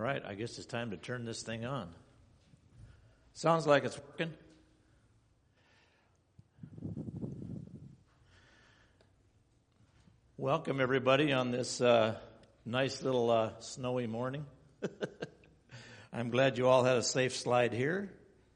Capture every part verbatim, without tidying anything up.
right, I guess it's time to turn this thing on. Sounds like it's working. Welcome, everybody, on this uh, nice little uh, snowy morning. I'm glad you all had a safe slide here.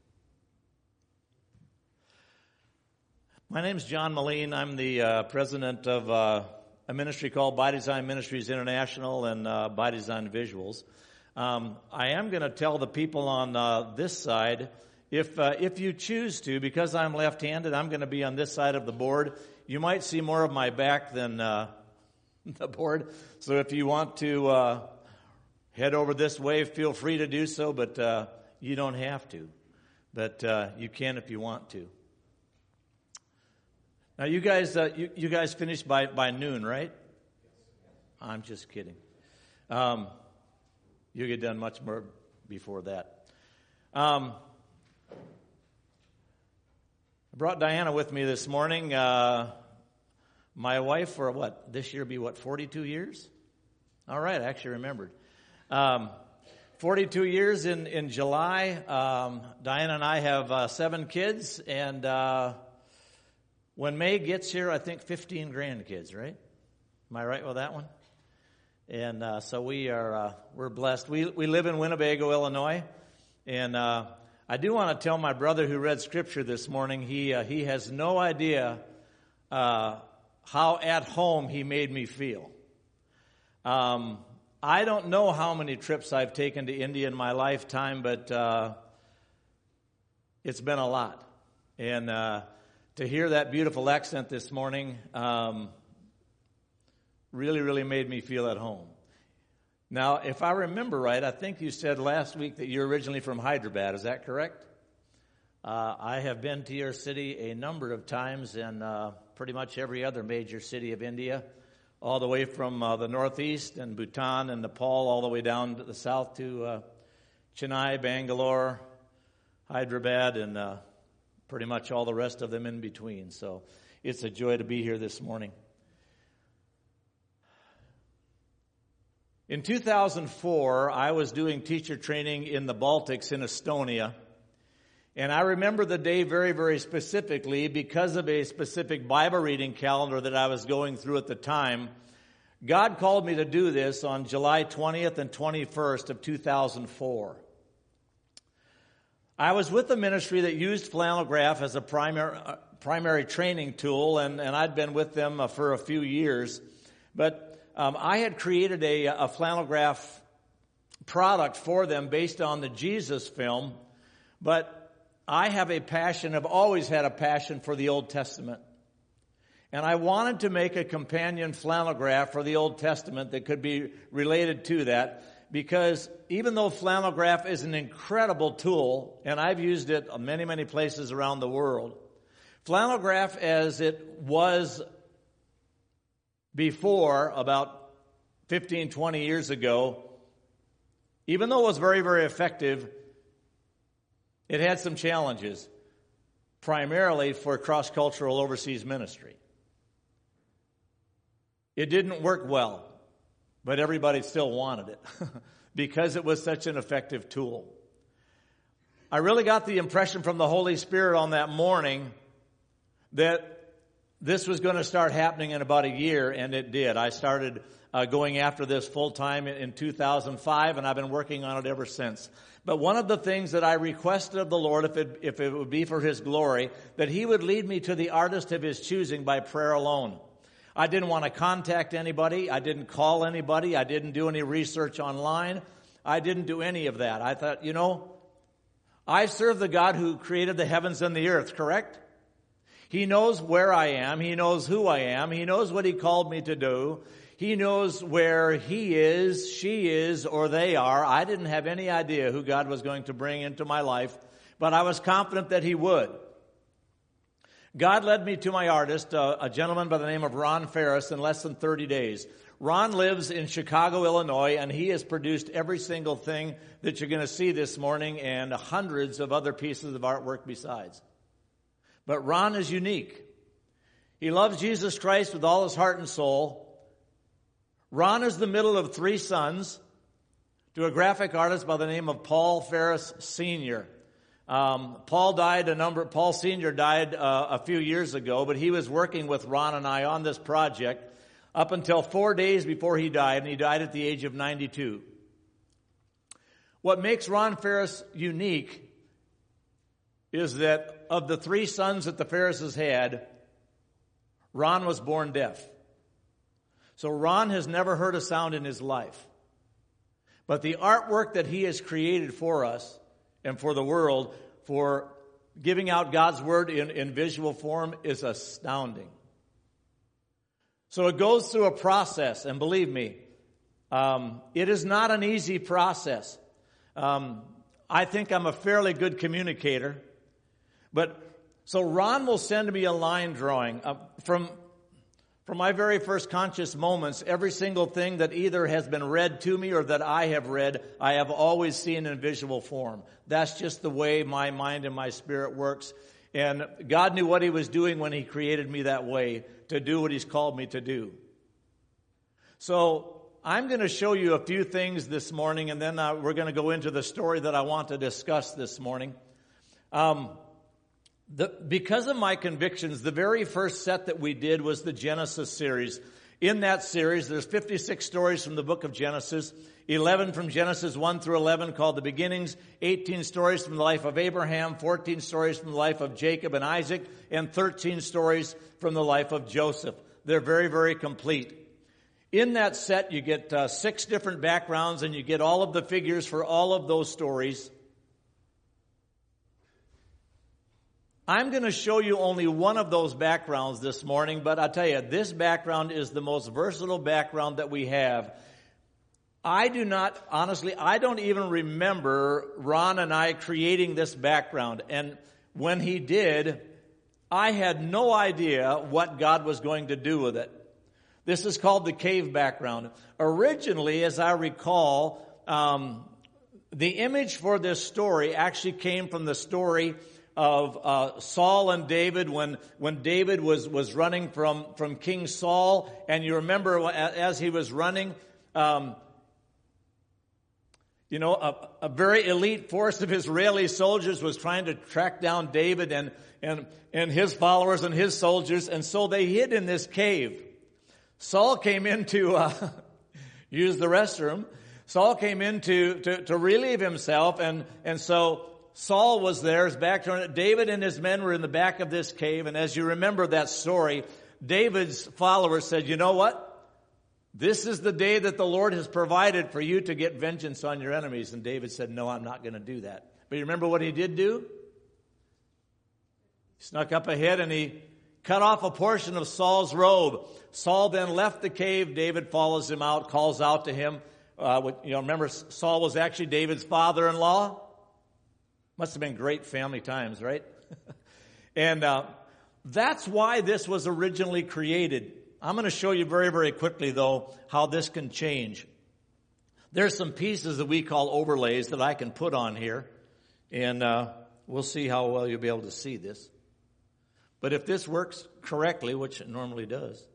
My name's John Moline. I'm the uh, president of uh, a ministry called By Design Ministries International and uh, By Design Visuals. Um, I am going to tell the people on uh, this side, if uh, if you choose to, because I'm left-handed, I'm going to be on this side of the board. You might see more of my back than uh, the board. So if you want to uh, head over this way, feel free to do so, but uh, you don't have to. But uh, you can if you want to. Now, you guys, uh, you, you guys finished by, by noon, right? I'm just kidding. Um, you get done much more before that. Um, I brought Diana with me this morning. Uh, my wife for what? This year be what? forty-two years? All right, I actually remembered. Um, forty-two years in in July. Um, Diana and I have uh, seven kids, and uh, when May gets here, I think fifteen grandkids, right? Am I right with that one? And uh, so we are uh, we're blessed. We we live in Winnebago, Illinois, and uh, I do want to tell my brother who read scripture this morning. He uh, he has no idea uh, how at home he made me feel. Um, I don't know how many trips I've taken to India in my lifetime, but uh, it's been a lot, and. Uh, To hear that beautiful accent this morning um, really, really made me feel at home. Now, if I remember right, I think you said last week that you're originally from Hyderabad. Is that correct? Uh, I have been to your city a number of times, and uh, pretty much every other major city of India, all the way from uh, the northeast and Bhutan and Nepal, all the way down to the south to uh, Chennai, Bangalore, Hyderabad, and uh, pretty much all the rest of them in between. So it's a joy to be here this morning. In two thousand four, I was doing teacher training in the Baltics in Estonia. And I remember the day very, very specifically because of a specific Bible reading calendar that I was going through at the time. God called me to do this on July twentieth and twenty-first of two thousand four. I was with a ministry that used flannel graph as a primary uh, primary training tool, and, and I'd been with them uh, for a few years. But um, I had created a, a flannel graph product for them based on the Jesus film. But I have a passion, I've always had a passion for the Old Testament. And I wanted to make a companion flannel graph for the Old Testament that could be related to that. Because even though flannel graph is an incredible tool, and I've used it many, many places around the world, flannel graph as it was before, about fifteen, twenty years ago, even though it was very, very effective, it had some challenges, primarily for cross-cultural overseas ministry. It didn't work well. But everybody still wanted it because it was such an effective tool. I really got the impression from the Holy Spirit on that morning that this was going to start happening in about a year, and it did. I started uh, going after this full-time in, in two thousand five, and I've been working on it ever since. But one of the things that I requested of the Lord, if it, if it would be for His glory, that He would lead me to the artist of His choosing by prayer alone. I didn't want to contact anybody. I didn't call anybody. I didn't do any research online. I didn't do any of that. I thought, you know, I serve the God who created the heavens and the earth, correct? He knows where I am. He knows who I am. He knows what He called me to do. He knows where He is, she is, or they are. I didn't have any idea who God was going to bring into my life, but I was confident that He would. God led me to my artist, uh, a gentleman by the name of Ron Ferris, in less than thirty days. Ron lives in Chicago, Illinois, and he has produced every single thing that you're going to see this morning and hundreds of other pieces of artwork besides. But Ron is unique. He loves Jesus Christ with all his heart and soul. Ron is the middle of three sons. to a graphic artist by the name of Paul Ferris Senior Um, Paul died a number. Paul Senior died uh, a few years ago, but he was working with Ron and I on this project up until four days before he died, and he died at the age of ninety-two. What makes Ron Ferris unique is that of the three sons that the Ferrises had, Ron was born deaf. So Ron has never heard a sound in his life. But the artwork that he has created for us and for the world, for giving out God's Word in, in visual form, is astounding. So it goes through a process, and believe me, um, it is not an easy process. Um, I think I'm a fairly good communicator, but so Ron will send me a line drawing uh, from from my very first conscious moments. Every single thing that either has been read to me or that I have read, I have always seen in visual form. That's just the way my mind and my spirit works. And God knew what He was doing when He created me that way, to do what He's called me to do. So I'm going to show you a few things this morning, and then uh, we're going to go into the story that I want to discuss this morning. Um, the, because of my convictions, the very first set that we did was the Genesis series. In that series, there's fifty-six stories from the book of Genesis, eleven from Genesis one through eleven called the beginnings, eighteen stories from the life of Abraham, fourteen stories from the life of Jacob and Isaac, and thirteen stories from the life of Joseph. They're very, very complete. In that set, you get uh, six different backgrounds, and you get all of the figures for all of those stories. I'm going to show you only one of those backgrounds this morning, but I'll tell you, this background is the most versatile background that we have. I do not, honestly, I don't even remember Ron and I creating this background. And when he did, I had no idea what God was going to do with it. This is called the cave background. Originally, as I recall, um, the image for this story actually came from the story of uh, Saul and David when when David was was running from from King Saul. And you remember as he was running, um, you know, a, a very elite force of Israeli soldiers was trying to track down David and and and his followers and his soldiers, and so they hid in this cave. Saul came in to uh, use the restroom. Saul came in to, to, to relieve himself, and, and so Saul was there, his back turned. David and his men were in the back of this cave, and as you remember that story, David's followers said, you know what? This is the day that the Lord has provided for you to get vengeance on your enemies. And David said, no, I'm not going to do that. But you remember what he did do? He snuck up ahead and he cut off a portion of Saul's robe. Saul then left the cave. David follows him out, calls out to him. Uh, you know, remember, Saul was actually David's father-in-law. Must have been great family times, right? and uh, that's why this was originally created. I'm going to show you very, very quickly, though, how this can change. There's some pieces that we call overlays that I can put on here, and uh, we'll see how well you'll be able to see this. But if this works correctly, which it normally does,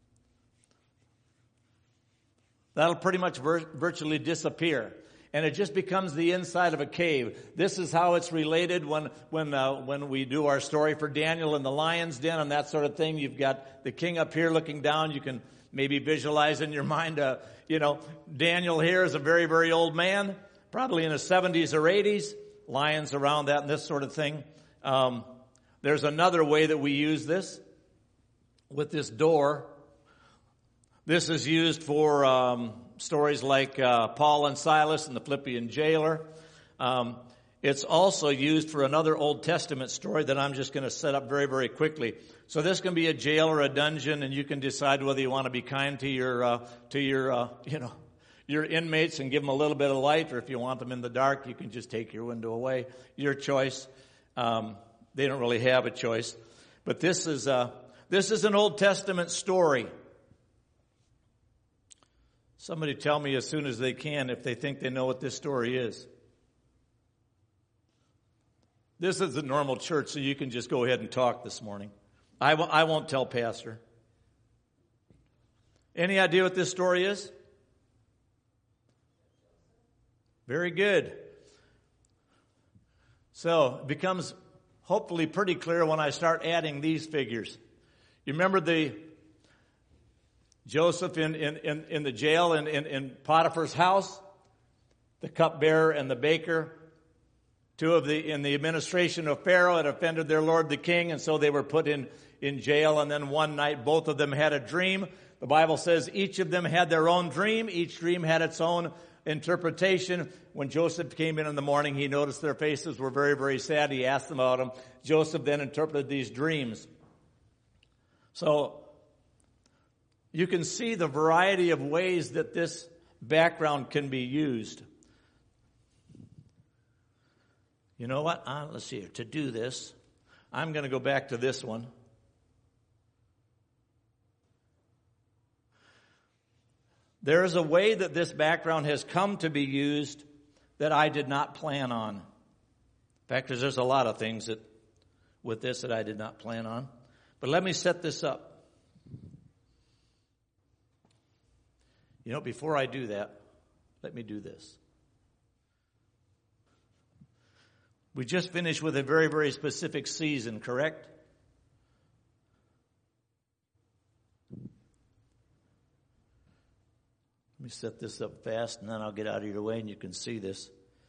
that'll pretty much vir- virtually disappear. And it just becomes the inside of a cave. This is how it's related when when uh, when we do our story for Daniel in the lion's den and that sort of thing. You've got the king up here looking down. You can maybe visualize in your mind, uh, you know, Daniel here is a very, very old man, probably in his seventies or eighties. Lions around that and this sort of thing. Um, there's another way that we use this with this door. This is used for um, stories like uh, Paul and Silas and the Philippian jailer. Um, it's also used for another Old Testament story that I'm just going to set up very, very quickly. So this can be a jail or a dungeon, and you can decide whether you want to be kind to your, uh, to your, uh, you know, your inmates and give them a little bit of light, or if you want them in the dark, you can just take your window away. Your choice. Um, they don't really have a choice. But this is uh, this is an Old Testament story. Somebody tell me as soon as they can if they think they know what this story is. This is a normal church, so you can just go ahead and talk this morning. I, w- I won't tell Pastor. Any idea what this story is? Very good. So it becomes hopefully pretty clear when I start adding these figures. You remember the Joseph in, in, in, in the jail in, in, in Potiphar's house? The cupbearer and the baker. Two of the, in the administration of Pharaoh had offended their lord the king, and so they were put in, in jail. And then one night both of them had a dream. The Bible says each of them had their own dream. Each dream had its own interpretation. When Joseph came in in the morning, he noticed their faces were very, very sad. He asked them about them. Joseph then interpreted these dreams. So you can see the variety of ways that this background can be used. You know what? Uh, let's see here. To do this, I'm going to go back to this one. There is a way that this background has come to be used that I did not plan on. In fact, there's a lot of things that with this that I did not plan on. But let me set this up. You know, before I do that, let me do this. We just finished with a very, very specific season, correct? Let me set this up fast, and then I'll get out of your way, and you can see this.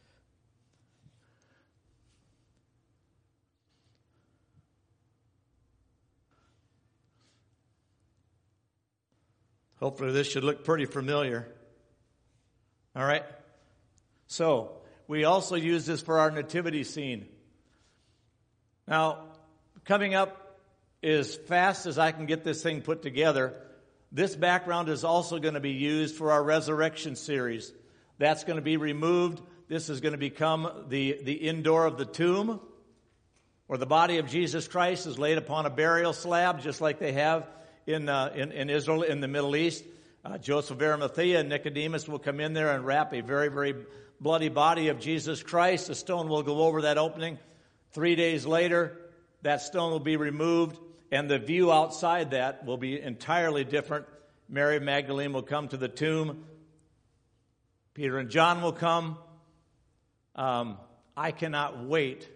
Hopefully this should look pretty familiar. All right? So, we also use this for our nativity scene. Now, coming up as fast as I can get this thing put together, this background is also going to be used for our resurrection series. That's going to be removed. This is going to become the, the indoor of the tomb, where the body of Jesus Christ is laid upon a burial slab, just like they have in uh, in, in Israel, in the Middle East. Uh, Joseph of Arimathea and Nicodemus will come in there and wrap a very, very bloody body of Jesus Christ. A stone will go over that opening. Three days later, that stone will be removed, and the view outside that will be entirely different. Mary Magdalene will come to the tomb. Peter and John will come. Um, I cannot wait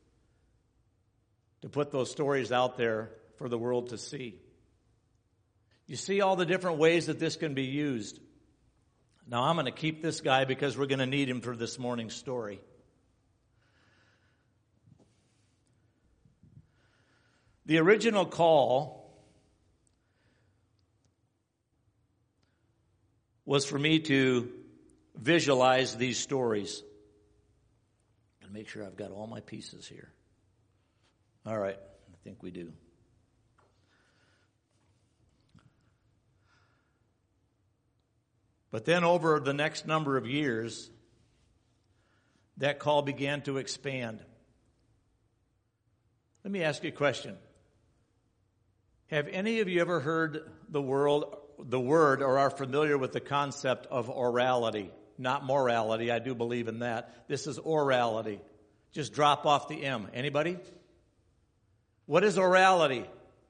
to put those stories out there for the world to see. You see all the different ways that this can be used. Now, I'm going to keep this guy because we're going to need him for this morning's story. The original call was for me to visualize these stories. And make sure I've got all my pieces here. All right, I think we do. But then over the next number of years, that call began to expand. Let me ask you a question. Have any of you ever heard the world, the word or are familiar with the concept of orality? Not morality, I do believe in that. This is orality. Just drop off the M. Anybody? What is orality?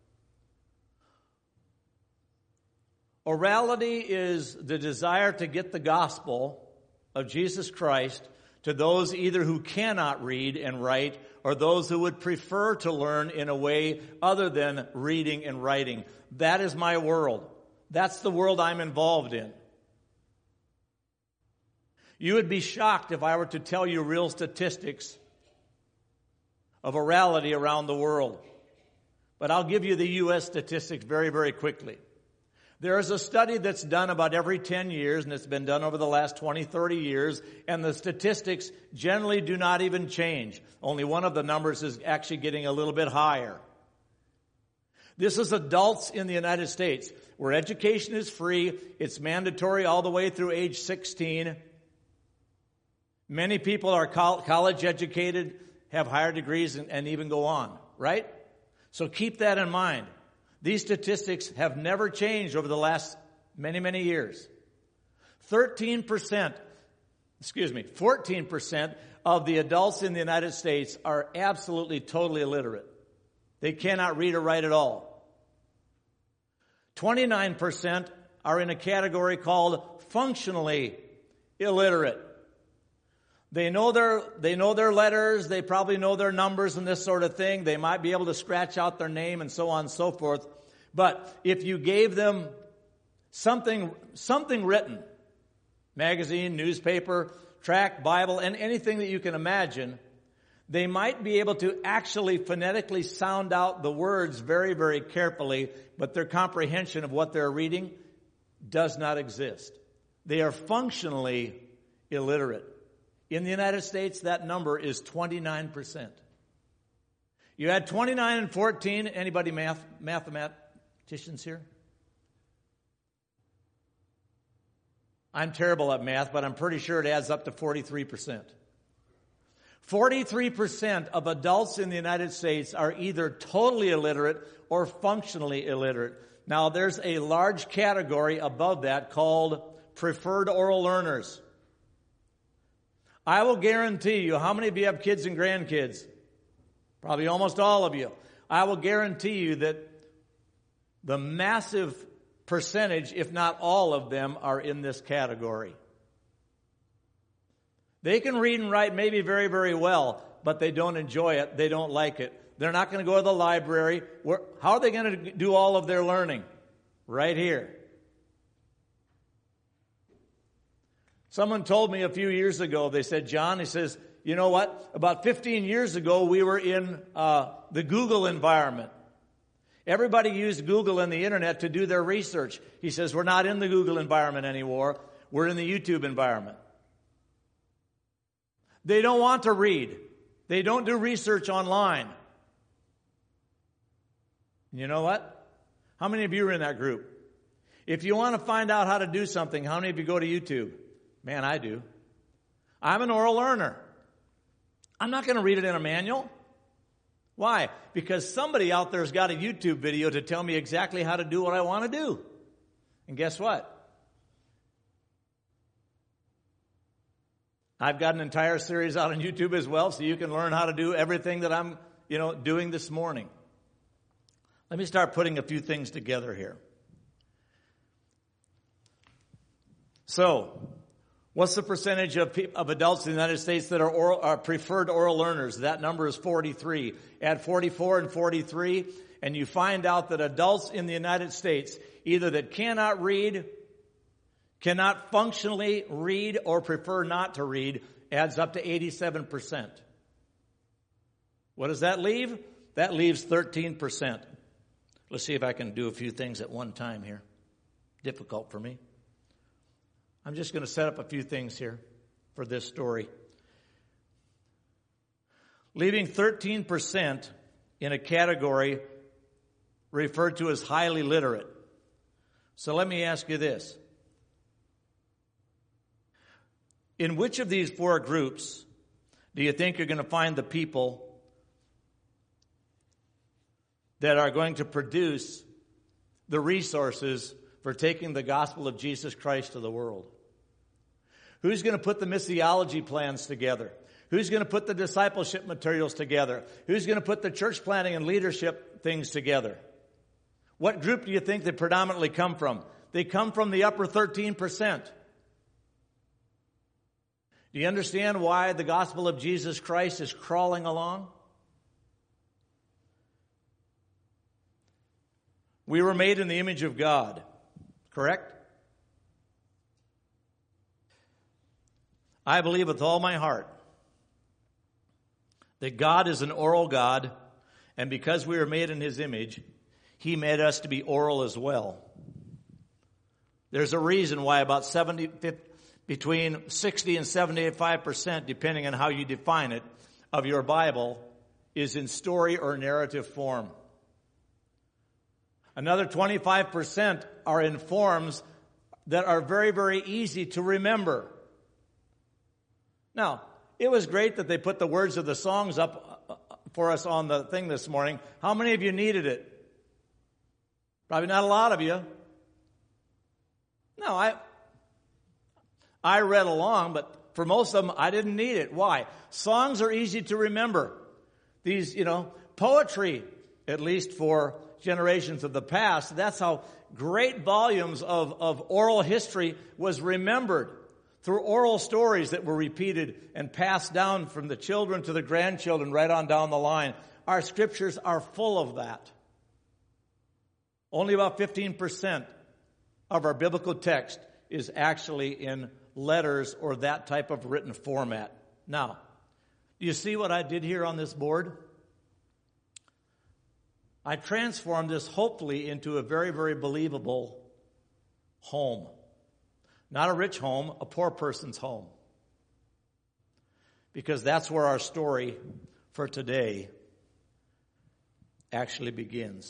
Orality is the desire to get the gospel of Jesus Christ to those either who cannot read and write or those who would prefer to learn in a way other than reading and writing. That is my world. That's the world I'm involved in. You would be shocked if I were to tell you real statistics of orality around the world. But I'll give you the U S statistics very, very quickly. There is a study that's done about every ten years, and it's been done over the last twenty, thirty years, and the statistics generally do not even change. Only one of the numbers is actually getting a little bit higher. This is adults in the United States, where education is free. It's mandatory all the way through age sixteen. Many people are college educated, have higher degrees, and, and even go on, right? So keep that in mind. These statistics have never changed over the last many, many years. thirteen percent, excuse me, fourteen percent of the adults in the United States are absolutely, totally illiterate. They cannot read or write at all. twenty-nine percent are in a category called functionally illiterate. They know their, they know their letters. They probably know their numbers and this sort of thing. They might be able to scratch out their name and so on and so forth. But if you gave them something, something written, magazine, newspaper, tract, Bible, and anything that you can imagine, they might be able to actually phonetically sound out the words very, very carefully, but their comprehension of what they're reading does not exist. They are functionally illiterate. In the United States, that number is twenty-nine percent. You add twenty-nine and fourteen. Anybody math, mathematicians here? I'm terrible at math, but I'm pretty sure it adds up to forty-three percent. forty-three percent of adults in the United States are either totally illiterate or functionally illiterate. Now, there's a large category above that called preferred oral learners. I will guarantee you, how many of you have kids and grandkids? Probably almost all of you. I will guarantee you that the massive percentage, if not all of them, are in this category. They can read and write maybe very, very well, but they don't enjoy it. They don't like it. They're not going to go to the library. Where, how are they going to do all of their learning? Right here. Someone told me a few years ago, they said, John, he says, you know what? About fifteen years ago, we were in uh, the Google environment. Everybody used Google and the internet to do their research. He says, we're not in the Google environment anymore. We're in the YouTube environment. They don't want to read. They don't do research online. You know what? How many of you are in that group? If you want to find out how to do something, how many of you go to YouTube? Man, I do. I'm an oral learner. I'm not going to read it in a manual. Why? Because somebody out there's got a YouTube video to tell me exactly how to do what I want to do. And guess what? I've got an entire series out on YouTube as well, so you can learn how to do everything that I'm, you know, doing this morning. Let me start putting a few things together here. So, what's the percentage of people, of adults in the United States that are, oral, are preferred oral learners? That number is forty-three. Add forty-four and forty-three, and you find out that adults in the United States, either that cannot read, cannot functionally read, or prefer not to read, adds up to eighty-seven percent. What does that leave? That leaves thirteen percent. Let's see if I can do a few things at one time here. Difficult for me. I'm just going to set up a few things here for this story. Leaving thirteen percent in a category referred to as highly literate. So let me ask you this. In which of these four groups do you think you're going to find the people that are going to produce the resources for taking the gospel of Jesus Christ to the world? Who's going to put the missiology plans together? Who's going to put the discipleship materials together? Who's going to put the church planting and leadership things together? What group do you think they predominantly come from? They come from the upper thirteen percent. Do you understand why the gospel of Jesus Christ is crawling along? We were made in the image of God, correct? I believe with all my heart that God is an oral God, and because we were made in His image, He made us to be oral as well. There's a reason why about seventy, between sixty and seventy-five percent, depending on how you define it, of your Bible is in story or narrative form. Another twenty-five percent are in forms that are very, very easy to remember. Now, it was great that they put the words of the songs up for us on the thing this morning. How many of you needed it? Probably not a lot of you. No, I I read along, but for most of them, I didn't need it. Why? Songs are easy to remember. These, you know, poetry, at least for generations of the past, that's how great volumes of, of oral history was remembered through oral stories that were repeated and passed down from the children to the grandchildren right on down the line. Our scriptures are full of that. Only about fifteen percent of our biblical text is actually in letters or that type of written format. Now, do you see what I did here on this board? I transformed this hopefully into a very, very believable home. Not a rich home, a poor person's home. Because that's where our story for today actually begins.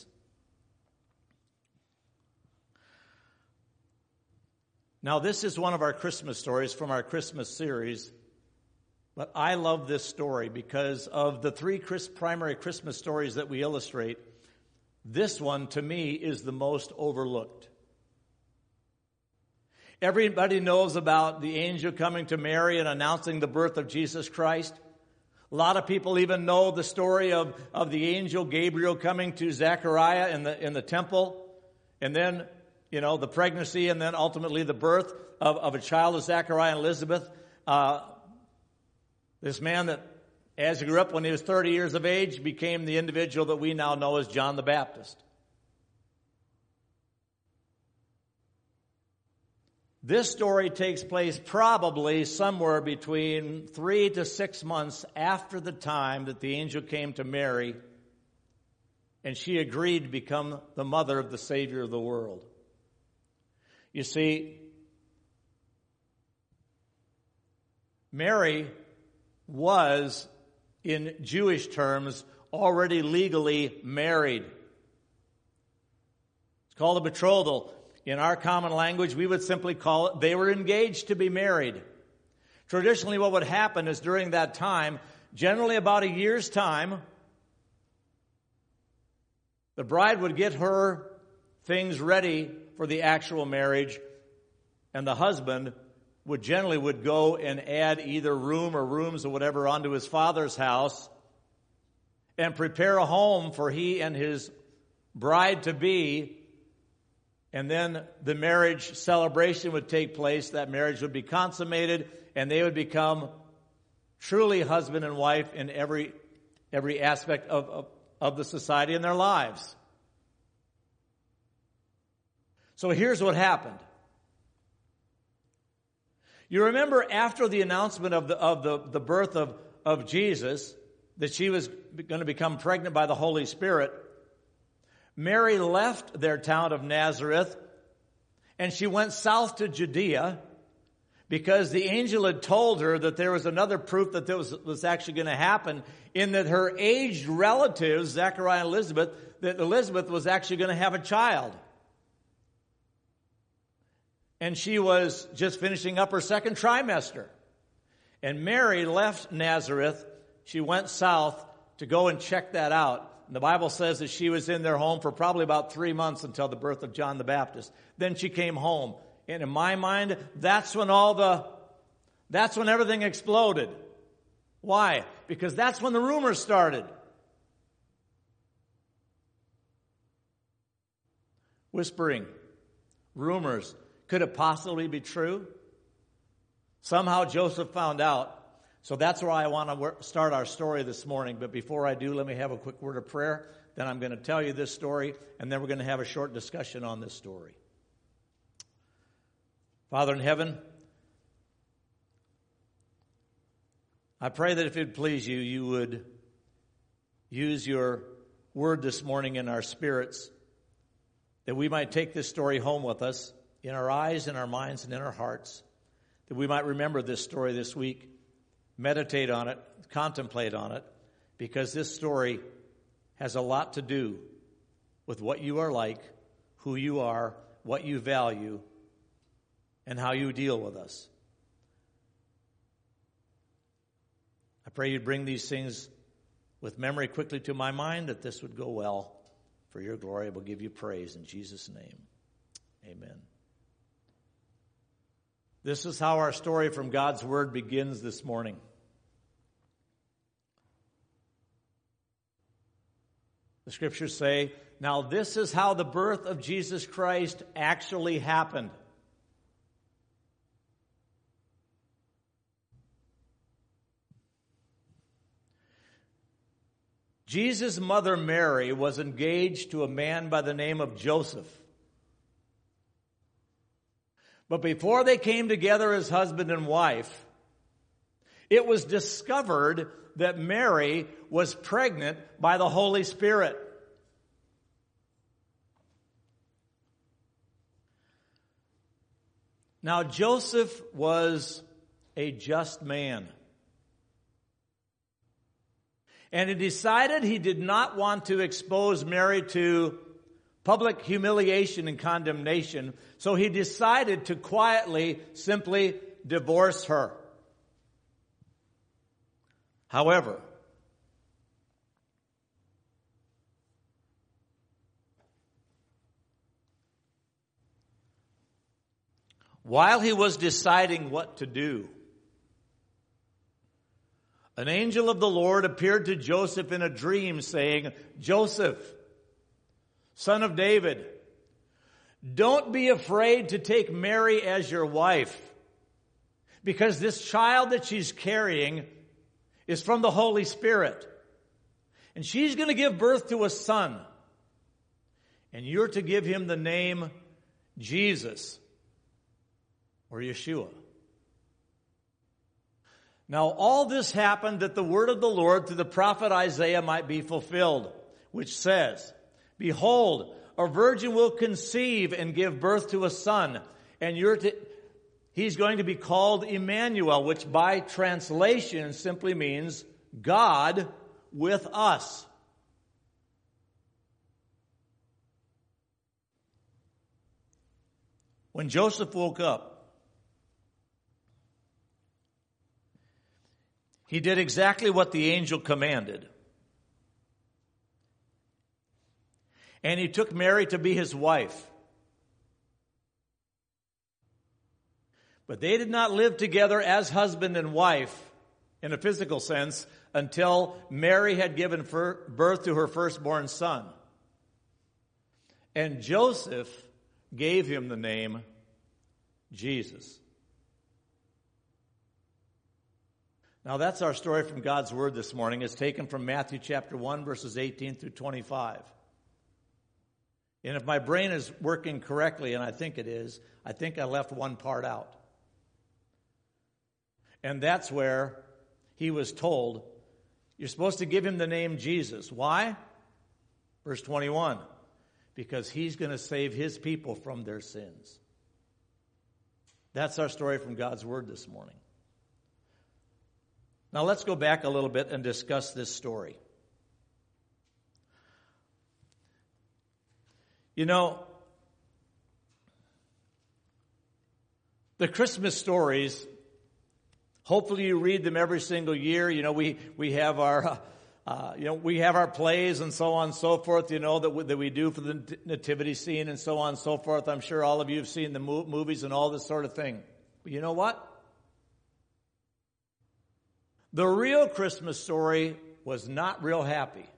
Now, this is one of our Christmas stories from our Christmas series, but I love this story because of the three Chris, primary Christmas stories that we illustrate. This one, to me, is the most overlooked. Everybody knows about the angel coming to Mary and announcing the birth of Jesus Christ. A lot of people even know the story of, of the angel Gabriel coming to Zechariah in the in the temple, and then, you know, the pregnancy, and then ultimately the birth of, of a child of Zechariah and Elizabeth. Uh, this man that, as he grew up when he was thirty years of age, became the individual that we now know as John the Baptist. This story takes place probably somewhere between three to six months after the time that the angel came to Mary and she agreed to become the mother of the Savior of the world. You see, Mary was, in Jewish terms, already legally married. It's called a betrothal. In our common language, we would simply call it, they were engaged to be married. Traditionally, what would happen is during that time, generally about a year's time, the bride would get her things ready for the actual marriage, and the husband would generally would go and add either room or rooms or whatever onto his father's house and prepare a home for he and his bride-to-be. And then the marriage celebration would take place. That marriage would be consummated, and they would become truly husband and wife in every every aspect of, of, of the society in their lives. So here's what happened. You remember after the announcement of the of the, the birth of, of Jesus, that she was going to become pregnant by the Holy Spirit, Mary left their town of Nazareth and she went south to Judea because the angel had told her that there was another proof that this was, was actually going to happen, in that her aged relatives, Zechariah and Elizabeth, that Elizabeth was actually going to have a child. And she was just finishing up her second trimester. And Mary left Nazareth. She went south to go and check that out. The Bible says that she was in their home for probably about three months until the birth of John the Baptist. Then she came home. And in my mind, that's when all the, that's when everything exploded. Why? Because that's when the rumors started. Whispering, rumors. Could it possibly be true? Somehow Joseph found out. So that's where I want to start our story this morning. But before I do, let me have a quick word of prayer. Then I'm going to tell you this story, and then we're going to have a short discussion on this story. Father in heaven, I pray that if it please you, you would use your word this morning in our spirits, that we might take this story home with us, in our eyes, in our minds, and in our hearts, that we might remember this story this week, meditate on it, contemplate on it, because this story has a lot to do with what you are like, who you are, what you value, and how you deal with us. I pray you'd bring these things with memory quickly to my mind, that this would go well. For your glory, I will give you praise in Jesus' name. Amen. This is how our story from God's Word begins this morning. The Scriptures say, now this is how the birth of Jesus Christ actually happened. Jesus' mother Mary was engaged to a man by the name of Joseph. But before they came together as husband and wife, it was discovered that Mary was pregnant by the Holy Spirit. Now, Joseph was a just man. And he decided he did not want to expose Mary to public humiliation and condemnation, so he decided to quietly, simply divorce her. However, while he was deciding what to do, an angel of the Lord appeared to Joseph in a dream, saying, "Joseph, son of David, don't be afraid to take Mary as your wife, because this child that she's carrying is from the Holy Spirit. And she's going to give birth to a son, and you're to give him the name Jesus, or Yeshua." Now all this happened that the word of the Lord through the prophet Isaiah might be fulfilled, which says, "Behold, a virgin will conceive and give birth to a son, and you're to, he's going to be called Emmanuel," which by translation simply means God with us. When Joseph woke up, he did exactly what the angel commanded. And he took Mary to be his wife. But they did not live together as husband and wife in a physical sense until Mary had given birth to her firstborn son. And Joseph gave him the name Jesus. Now that's our story from God's Word this morning. It's taken from Matthew chapter one, verses eighteen through twenty-five. And if my brain is working correctly, and I think it is, I think I left one part out. And that's where he was told, you're supposed to give him the name Jesus. Why? Verse twenty-one, because he's going to save his people from their sins. That's our story from God's Word this morning. Now let's go back a little bit and discuss this story. You know, the Christmas stories, hopefully you read them every single year. You know, we, we have our, uh, you know, we have our plays and so on and so forth, you know, that we, that we do for the nativity scene and so on and so forth. I'm sure all of you have seen the mo- movies and all this sort of thing. But you know what? The real Christmas story was not real happy.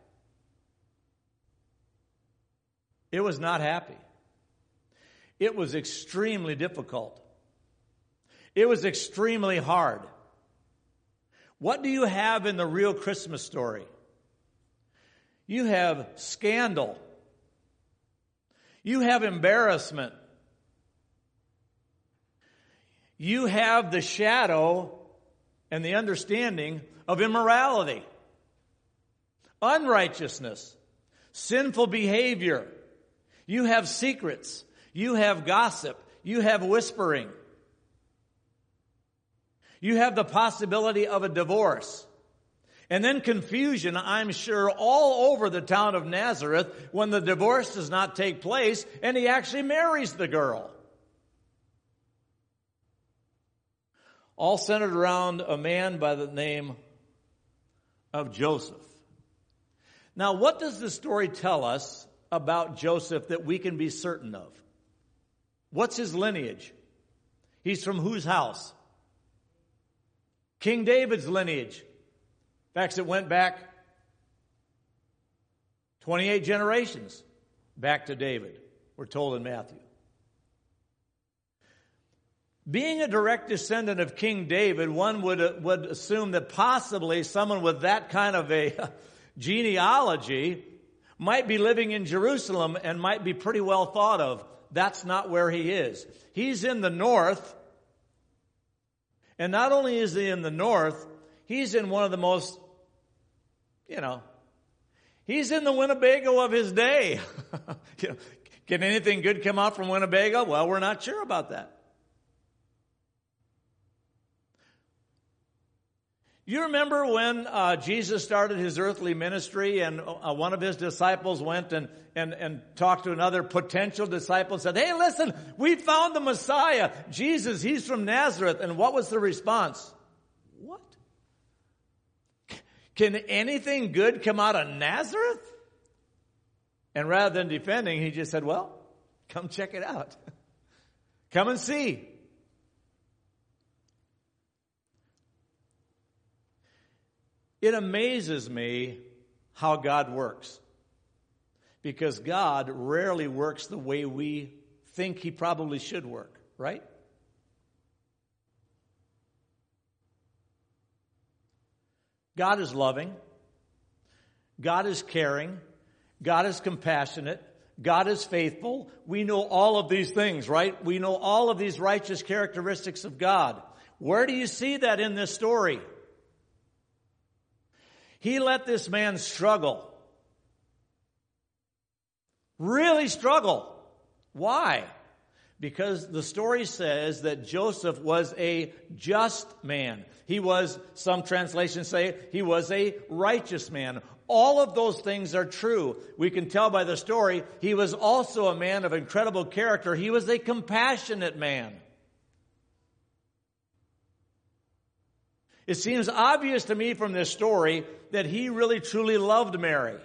It was not happy. It was extremely difficult. It was extremely hard. What do you have in the real Christmas story? You have scandal. You have embarrassment. You have the shadow and the understanding of immorality, unrighteousness, sinful behavior. You have secrets. You have gossip. You have whispering. You have the possibility of a divorce. And then confusion, I'm sure, all over the town of Nazareth when the divorce does not take place and he actually marries the girl. All centered around a man by the name of Joseph. Now, what does the story tell us about Joseph that we can be certain of? What's his lineage? He's from whose house? King David's lineage. In fact, it went back twenty-eight generations back to David, we're told in Matthew. Being a direct descendant of King David, one would, would assume that possibly someone with that kind of a genealogy, might be living in Jerusalem and might be pretty well thought of. That's not where he is. He's in the north. And not only is he in the north, he's in one of the most, you know, he's in the Winnebago of his day. You know, can anything good come out from Winnebago? Well, we're not sure about that. You remember when uh, Jesus started his earthly ministry and uh, one of his disciples went and, and, and talked to another potential disciple and said, hey, listen, we found the Messiah, Jesus, he's from Nazareth. And what was the response? What? Can anything good come out of Nazareth? And rather than defending, he just said, well, come check it out. Come and see. It amazes me how God works. Because God rarely works the way we think he probably should work, right? God is loving. God is caring. God is compassionate. God is faithful. We know all of these things, right? We know all of these righteous characteristics of God. Where do you see that in this story? He let this man struggle. Really struggle. Why? Because the story says that Joseph was a just man. He was, some translations say, he was a righteous man. All of those things are true. We can tell by the story, he was also a man of incredible character. He was a compassionate man. It seems obvious to me from this story that he really truly loved Mary.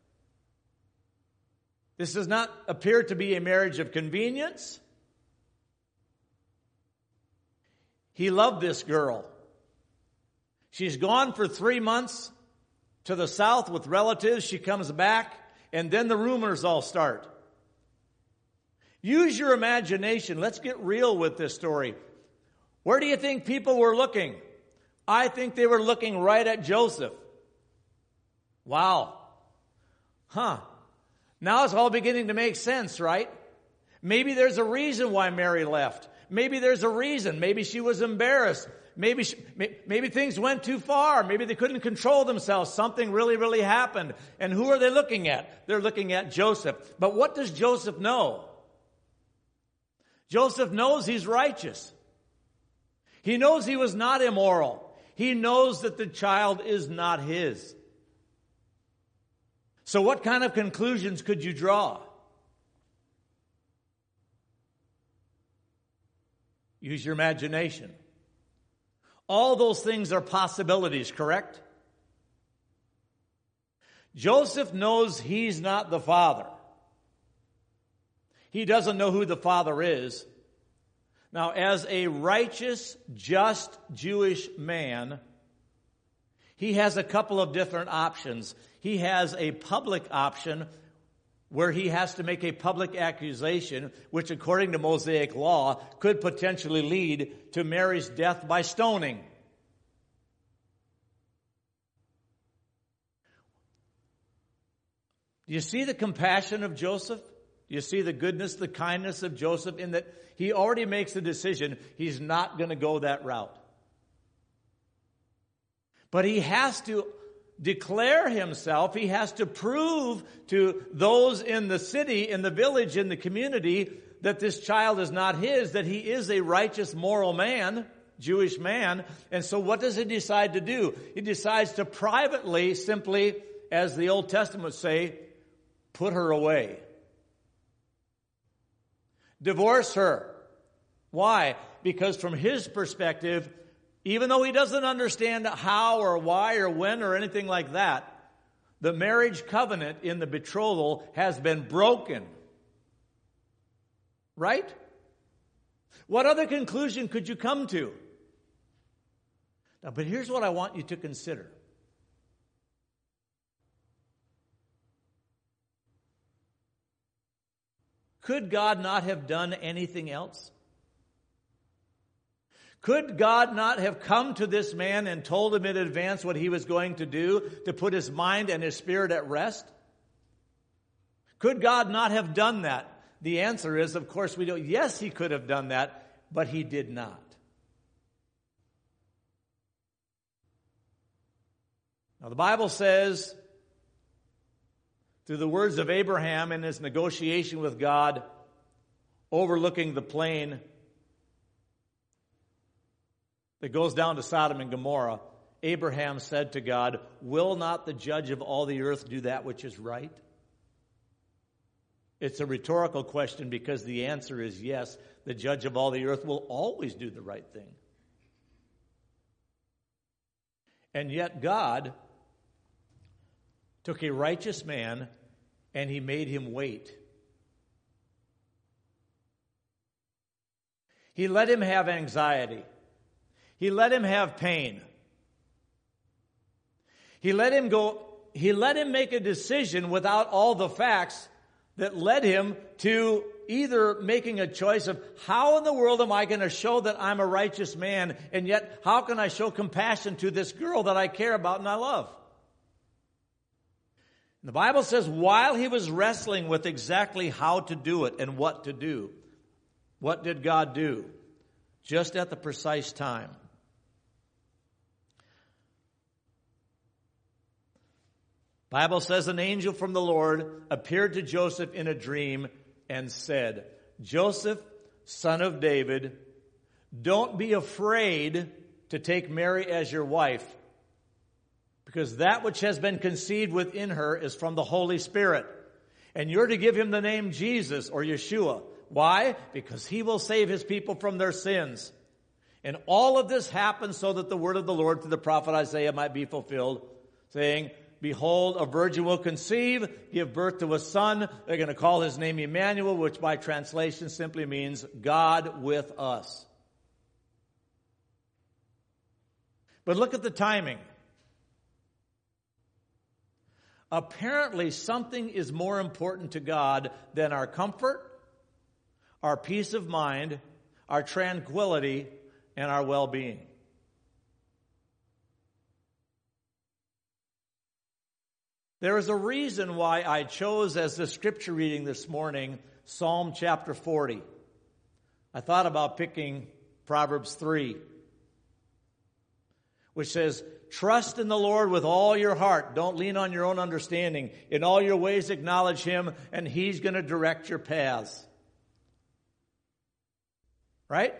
This does not appear to be a marriage of convenience. He loved this girl. She's gone for three months to the south with relatives. She comes back, and then the rumors all start. Use your imagination. Let's get real with this story. Where do you think people were looking? I think they were looking right at Joseph. Wow. Huh. Now it's all beginning to make sense, right? Maybe there's a reason why Mary left. Maybe there's a reason. Maybe she was embarrassed. Maybe she, maybe things went too far. Maybe they couldn't control themselves. Something really, really happened. And who are they looking at? They're looking at Joseph. But what does Joseph know? Joseph knows he's righteous. He knows he was not immoral. He knows that the child is not his. So what kind of conclusions could you draw? Use your imagination. All those things are possibilities, correct? Joseph knows he's not the father. He doesn't know who the father is. Now, as a righteous, just Jewish man, he has a couple of different options. He has a public option where he has to make a public accusation, which according to Mosaic law could potentially lead to Mary's death by stoning. Do you see the compassion of Joseph? Do you see the goodness, the kindness of Joseph in that he already makes the decision he's not going to go that route? But he has to declare himself. He has to prove to those in the city, in the village, in the community that this child is not his, that he is a righteous, moral man, Jewish man. And so what does he decide to do? He decides to privately, simply, as the Old Testament would say, put her away. Divorce her. Why? Because from his perspective, even though he doesn't understand how or why or when or anything like that, the marriage covenant in the betrothal has been broken. Right? What other conclusion could you come to? Now, but here's what I want you to consider. Could God not have done anything else? Could God not have come to this man and told him in advance what he was going to do to put his mind and his spirit at rest? Could God not have done that? The answer is, of course, we don't. Yes, he could have done that, but he did not. Now, the Bible says, through the words of Abraham in his negotiation with God, overlooking the plain that goes down to Sodom and Gomorrah, Abraham said to God, "Will not the judge of all the earth do that which is right?" It's a rhetorical question because the answer is yes. The judge of all the earth will always do the right thing. And yet God took a righteous man and he made him wait. He let him have anxiety. He let him have pain. He let him go, he let him make a decision without all the facts that led him to either making a choice of how in the world am I going to show that I'm a righteous man, and yet how can I show compassion to this girl that I care about and I love? And the Bible says while he was wrestling with exactly how to do it and what to do, what did God do? Just at the precise time. Bible says an angel from the Lord appeared to Joseph in a dream and said, "Joseph, son of David, don't be afraid to take Mary as your wife, because that which has been conceived within her is from the Holy Spirit. And you're to give him the name Jesus or Yeshua. Why? Because he will save his people from their sins." And all of this happened so that the word of the Lord through the prophet Isaiah might be fulfilled, saying, "Behold, a virgin will conceive, give birth to a son. They're going to call his name Emmanuel," which by translation simply means God with us. But look at the timing. Apparently, something is more important to God than our comfort, our peace of mind, our tranquility, and our well-being. There is a reason why I chose as the scripture reading this morning Psalm chapter forty. I thought about picking Proverbs three, which says, "Trust in the Lord with all your heart. Don't lean on your own understanding. In all your ways acknowledge him, and he's going to direct your paths." Right?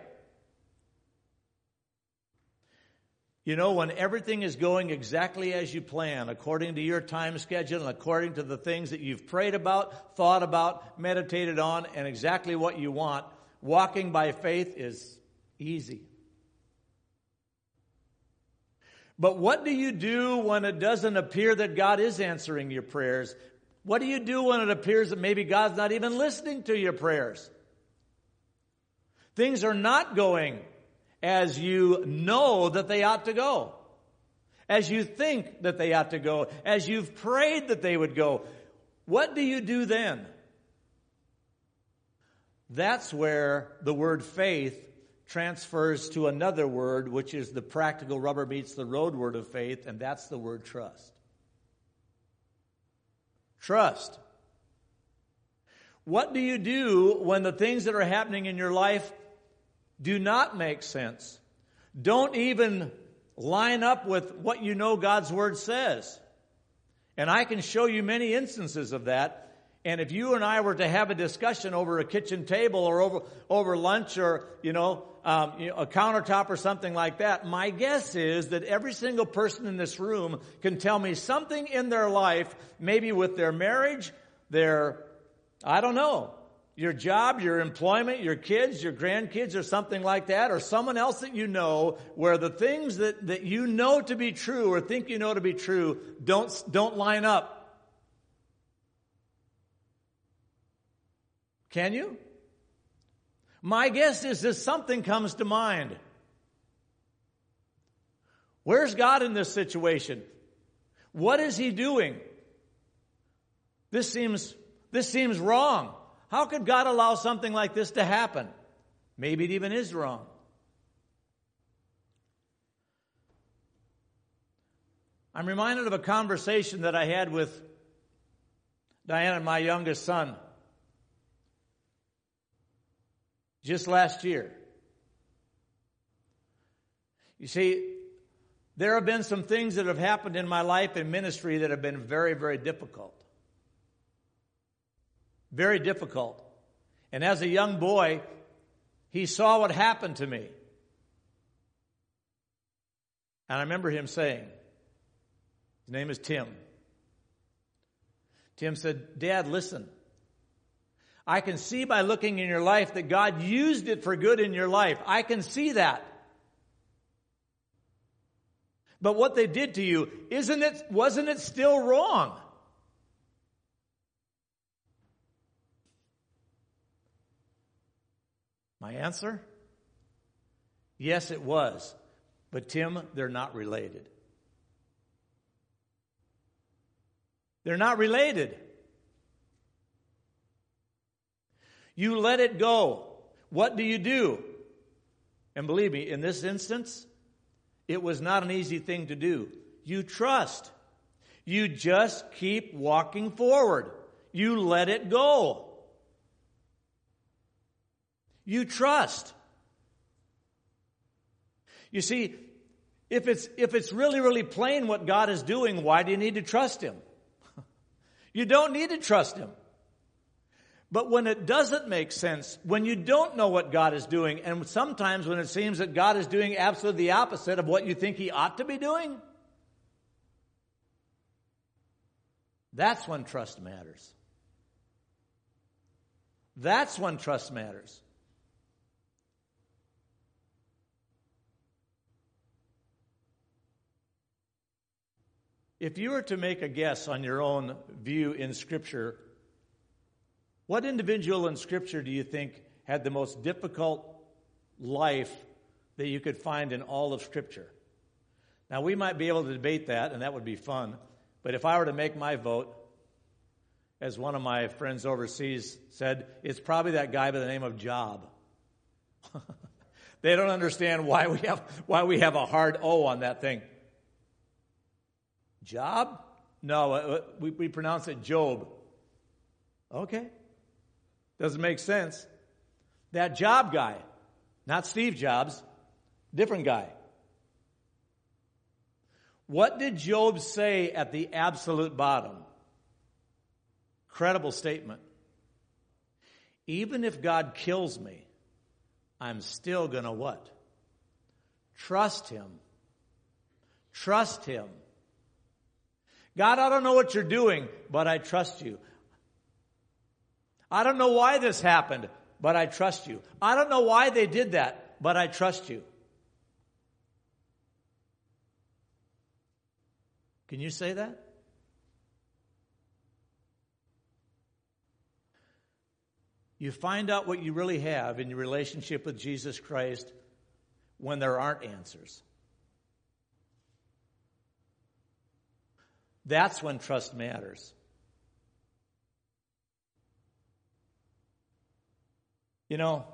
You know, when everything is going exactly as you plan, according to your time schedule and according to the things that you've prayed about, thought about, meditated on, and exactly what you want, walking by faith is easy. But what do you do when it doesn't appear that God is answering your prayers? What do you do when it appears that maybe God's not even listening to your prayers? Things are not going as you know that they ought to go, as you think that they ought to go, as you've prayed that they would go. What do you do then? That's where the word faith transfers to another word, which is the practical rubber meets the road word of faith, and that's the word trust. Trust. What do you do when the things that are happening in your life do not make sense? Don't even line up with what you know God's Word says. And I can show you many instances of that. And if you and I were to have a discussion over a kitchen table or over, over lunch or, you know, um, you know, a countertop or something like that, my guess is that every single person in this room can tell me something in their life, maybe with their marriage, their, I don't know, your job, your employment, your kids, your grandkids, or something like that, or someone else that you know, where the things that, that you know to be true or think you know to be true don't, don't line up. Can you? My guess is that something comes to mind. Where's God in this situation? What is he doing? This seems, this seems wrong. How could God allow something like this to happen? Maybe it even is wrong. I'm reminded of a conversation that I had with Diana, my youngest son, just last year. You see, there have been some things that have happened in my life and ministry that have been very, very difficult. Very difficult. And as a young boy, he saw what happened to me. And I remember him saying, his name is Tim. Tim said, Dad, listen. I can see by looking in your life that God used it for good in your life. I can see that. But what they did to you, isn't it, wasn't it still wrong? My answer? Yes, it was. But Tim, they're not related. They're not related. You let it go. What do you do? And believe me, in this instance, it was not an easy thing to do. You trust. You just keep walking forward. You let it go. You trust. You see, if it's if it's really, really plain what God is doing, why do you need to trust Him? You don't need to trust Him. But when it doesn't make sense, when you don't know what God is doing, and sometimes when it seems that God is doing absolutely the opposite of what you think He ought to be doing, that's when trust matters. That's when trust matters. If you were to make a guess on your own view in Scripture, what individual in Scripture do you think had the most difficult life that you could find in all of Scripture? Now, we might be able to debate that, and that would be fun. But if I were to make my vote, as one of my friends overseas said, it's probably that guy by the name of Job. They don't understand why we have why we have a hard O on that thing. Job? No, we, we pronounce it Job. Okay. Doesn't make sense. That Job guy, not Steve Jobs, different guy. What did Job say at the absolute bottom? Credible statement. Even if God kills me, I'm still going to what? Trust Him. Trust Him. God, I don't know what you're doing, but I trust you. I don't know why this happened, but I trust you. I don't know why they did that, but I trust you. Can you say that? You find out what you really have in your relationship with Jesus Christ when there aren't answers. That's when trust matters. You know,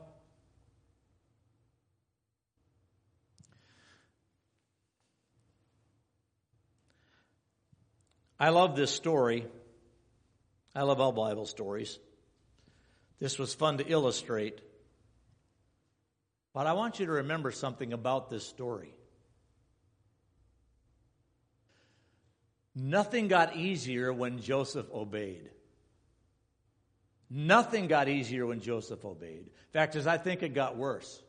I love this story. I love all Bible stories. This was fun to illustrate. But I want you to remember something about this story. Nothing got easier when Joseph obeyed. Nothing got easier when Joseph obeyed. In fact, as I think it got worse.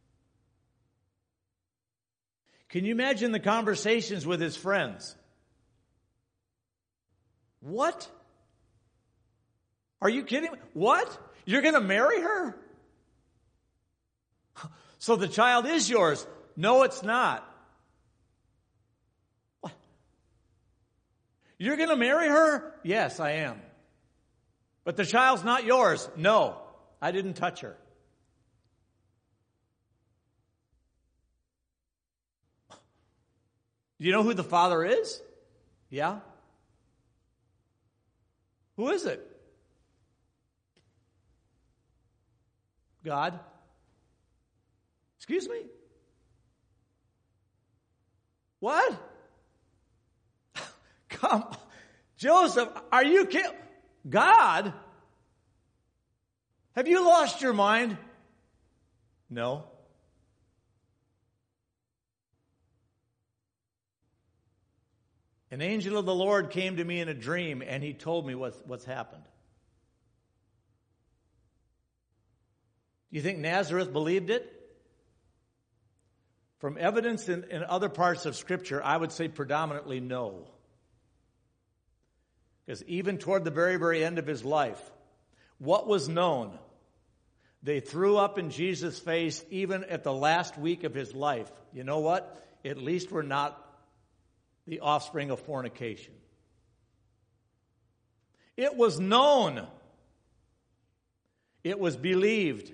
Can you imagine the conversations with his friends? What? Are you kidding me? What? You're going to marry her? So the child is yours. No, it's not. What? You're going to marry her? Yes, I am. But the child's not yours. No, I didn't touch her. Do you know who the father is? Yeah. Who is it? God. Excuse me? What? Come, Joseph, are you kidding? God? Have you lost your mind? No. An angel of the Lord came to me in a dream, and he told me what's, what's happened. Do you think Nazareth believed it? From evidence in, in other parts of Scripture, I would say predominantly no. Because even toward the very, very end of his life, what was known? They threw up in Jesus' face even at the last week of his life. You know what? At least we're not the offspring of fornication. It was known. It was believed.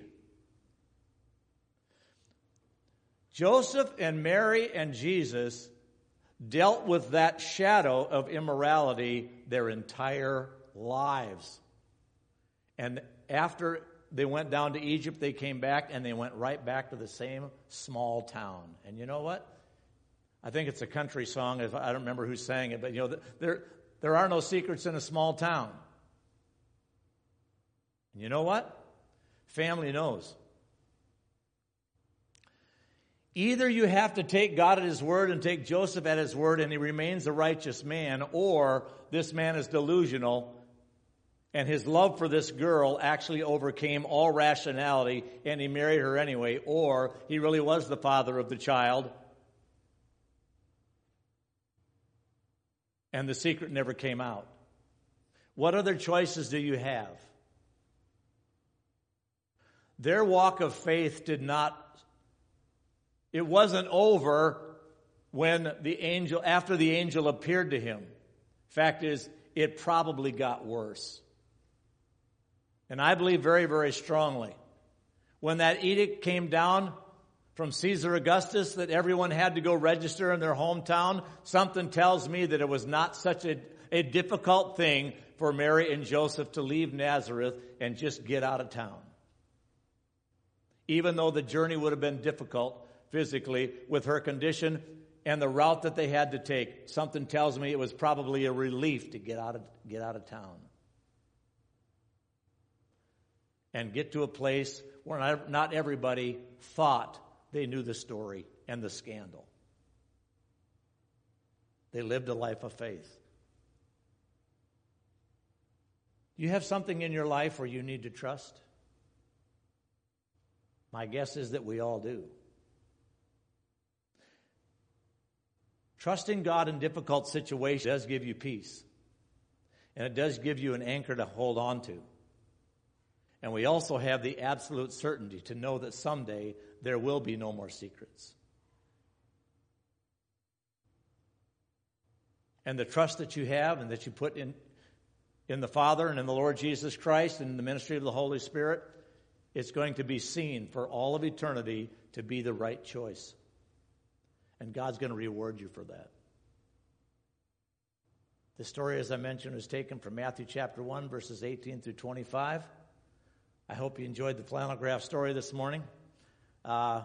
Joseph and Mary and Jesus dealt with that shadow of immorality their entire lives. And after they went down to Egypt, they came back and they went right back to the same small town. And you know what? I think it's a country song. I don't remember who sang it, but you know, there, there are no secrets in a small town. And you know what? Family knows. Either you have to take God at his word and take Joseph at his word and he remains a righteous man, or this man is delusional and his love for this girl actually overcame all rationality and he married her anyway, or he really was the father of the child and the secret never came out. What other choices do you have? Their walk of faith did not It wasn't over when the angel, after the angel appeared to him. Fact is, it probably got worse. And I believe very, very strongly, when that edict came down from Caesar Augustus that everyone had to go register in their hometown, something tells me that it was not such a, a difficult thing for Mary and Joseph to leave Nazareth and just get out of town. Even though the journey would have been difficult physically with her condition and the route that they had to take, something tells me it was probably a relief to get out of get out of town and get to a place where not, not everybody thought they knew the story and the scandal. They lived a life of faith. You have something in your life where you need to trust? My guess is that we all do. Trusting God in difficult situations does give you peace. And it does give you an anchor to hold on to. And we also have the absolute certainty to know that someday there will be no more secrets. And the trust that you have and that you put in, in the Father and in the Lord Jesus Christ and in the ministry of the Holy Spirit, it's going to be seen for all of eternity to be the right choice. And God's going to reward you for that. The story, as I mentioned, is taken from Matthew chapter one, verses eighteen through twenty-five. I hope you enjoyed the flannel graph story this morning. Uh,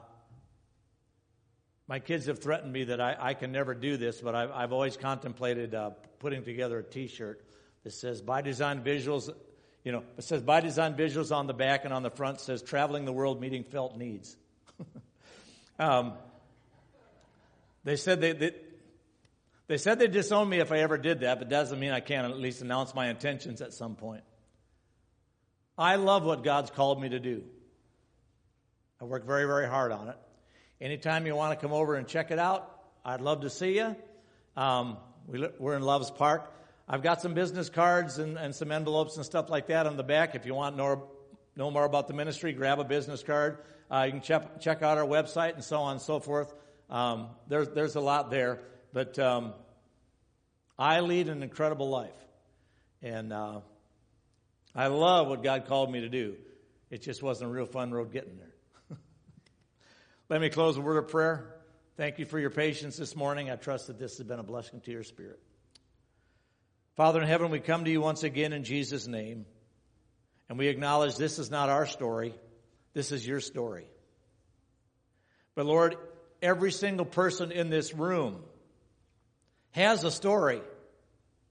my kids have threatened me that I, I can never do this, but I've, I've always contemplated uh, putting together a T-shirt that says, by design visuals, you know, it says by design visuals on the back, and on the front says, traveling the world meeting felt needs. um, they said they, they, they said they'd disown me if I ever did that, but doesn't mean I can't at least announce my intentions at some point. I love what God's called me to do. I work very, very hard on it. Anytime you want to come over and check it out, I'd love to see you. Um, we, we're in Loves Park. I've got some business cards and, and some envelopes and stuff like that on the back. If you want to know, know more about the ministry, grab a business card. Uh, you can check, check out our website and so on and so forth. Um, there's, there's a lot there. But um, I lead an incredible life. And uh, I love what God called me to do. It just wasn't a real fun road getting there. Let me close with a word of prayer. Thank you for your patience this morning. I trust that this has been a blessing to your spirit. Father in heaven, we come to you once again in Jesus' name. And we acknowledge this is not our story. This is your story. But Lord, every single person in this room has a story.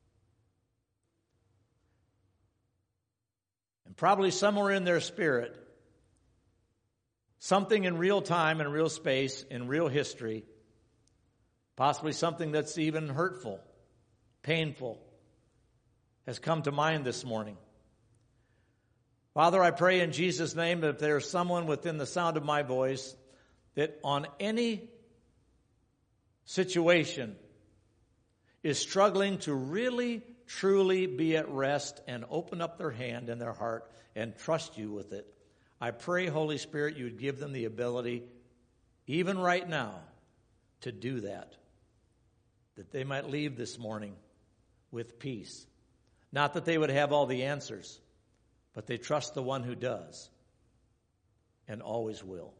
And probably somewhere in their spirit, something in real time and real space, in real history, possibly something that's even hurtful, painful, has come to mind this morning. Father, I pray in Jesus' name that if there's someone within the sound of my voice that on any situation is struggling to really, truly be at rest and open up their hand and their heart and trust you with it, I pray, Holy Spirit, you would give them the ability, even right now, to do that, that they might leave this morning with peace. Not that they would have all the answers, but they trust the one who does and always will.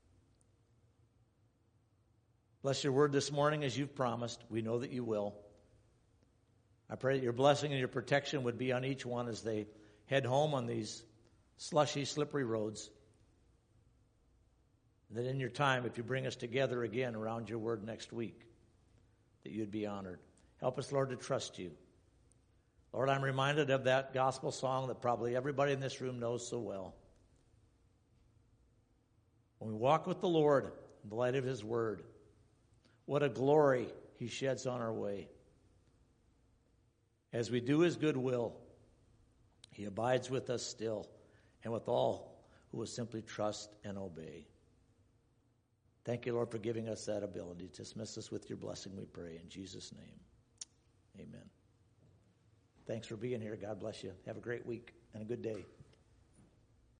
Bless your word this morning as you've promised. We know that you will. I pray that your blessing and your protection would be on each one as they head home on these slushy, slippery roads. And that in your time, if you bring us together again around your word next week, that you'd be honored. Help us, Lord, to trust you. Lord, I'm reminded of that gospel song that probably everybody in this room knows so well. When we walk with the Lord in the light of his word, what a glory he sheds on our way. As we do his good will, he abides with us still and with all who will simply trust and obey. Thank you, Lord, for giving us that ability. Dismiss us with your blessing, we pray. In Jesus' name, amen. Thanks for being here. God bless you. Have a great week and a good day.